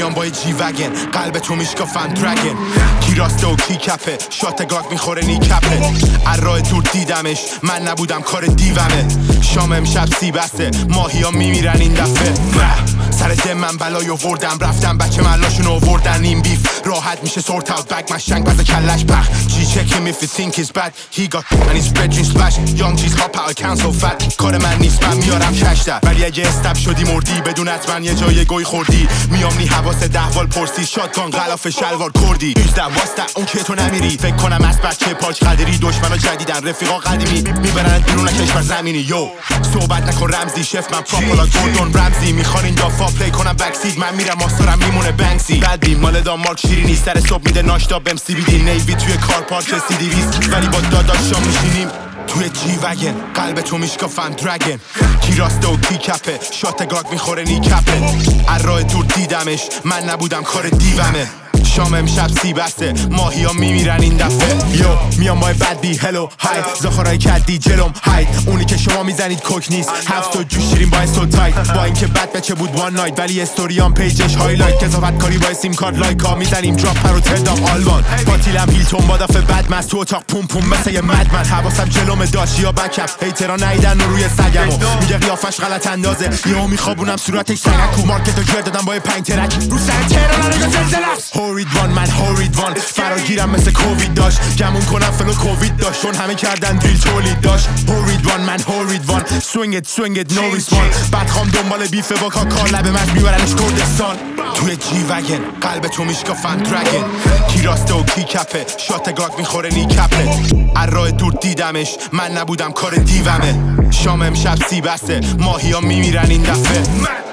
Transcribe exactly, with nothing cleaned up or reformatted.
میام با جی وگن، قلب تو میشکافم درگن. کی راسته و کی کپه، شات گاگ میخوره نی کپه. از راه دور دیدمش، من نبودم کار دیومه. شام امشب سی بسته، ماهی ها میمیرن این دفعه. سر دم من بلای آوردم، رفتم بچه ملاشون آوردن. این بیف راحت میشه sort out bag. من شنگ بزه کلش بخ. She check him if you think he's bad. He got and his bedroom splash. Young G's hop out account so fat. کار من نیست من میارم کش در، ولی اگه استب شدی مردی بدون حتما یه جای گوی خوردی. میام نی حواس دهوال پرسی، شاتگان غلاف شلوار کردی. یوزده واسطه اون که تو نمیری، فکر کنم از بچه پاچ قدری. دشمنا جدیدن رفیقا قدیمی، میبرن بیرون کشور زمینی. یو صحبت نکن رمزی، شف من پراپالا گوردون رمزی. میخوان این دافا پلی کنم بکسید، من میرم آستارم میمونه بنکسی. قدی مال دانمارک شیرینی، سر صبح میده ناشتا بهم سی بی دی. نیوی توی کار پارک سی دیویست، ولی با داداشام میشینیم توی جی وگن. قلب تو میشکافم درگن. کی راسته و کی کپه، شات گاگ میخوره نی کپه. از راه دور دیدمش، من نبودم کار دیومه. شام امشب سی بسته، ماهی ها میمیرن این دفعه. یو میام مای بد بی هلو های، زاخارای کدی جلوم های. اونی که شما میزنید کوک نیست، هفت تا جوش شیرین با سو تایت. با اینکه بد بچه بود وان نایت، ولی استوریام پیجش هایلایت. کثافت کاری با سیم کارت لایک ها میزنیم دراپ پرو تردام آلمان. پاتیلم هیلتون با دافه بد مست تو اتاق پوم پوم مثل یه مدمن. حواسم جلوم داشت یا بکپ، هیترا نیدن روی سگمو. میگه قیافش غلط اندازه، یهو میخوابونم صورتش سگکو. مارکتو جر دادم با پنج ترک رو سر تهران رو زلزله است. هورید وان من هورید وان، فراگیرم مثل کووید داشت. گمون کنم فلو کووید داشت، چون همه کردن دیل تولید داشت. هورید وان من هورید وان، سوینگت سوینگت نو ریسپان. بعد خوام دنبال بیفه با کاکار لبه مش میبرنش کردستان. توی جی وگن قلب تو میشکافم درگن. کی راسته و کی کپه، شات گاگ میخوره نی کپه. از راه دور دیدمش، من نبودم کار دیومه. شام امشب سی بسته، ماهی ها میمیرن این دفعه.